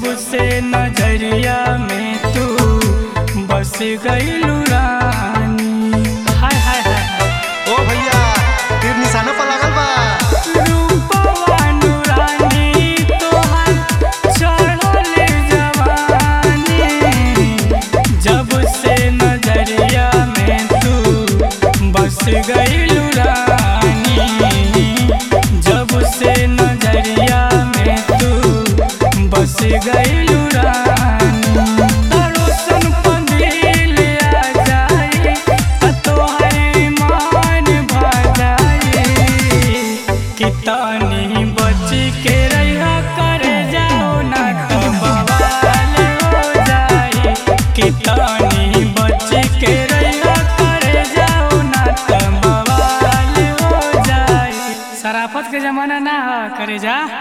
से नजरिया में तू बस गइलू रानी। हाय हाय हाय ओ भैया तीर निशाना पर लागल बा। रूपवा नूरानी तोहर चढ़ल जवानी, जब से नजरिया में तू बस गइलू रानी, जब से नजरिया में तू बस गइलू रानी। रोशन पंदिल आ जाए तोहर मान भा जाए, कि तानी बच के रहिया कर जाओ ना तो बवाल हो जाए, कि तानी बच के रहिया कर जाओ ना तो बवाल हो जाए। शराफत के जमाना ना करे जा।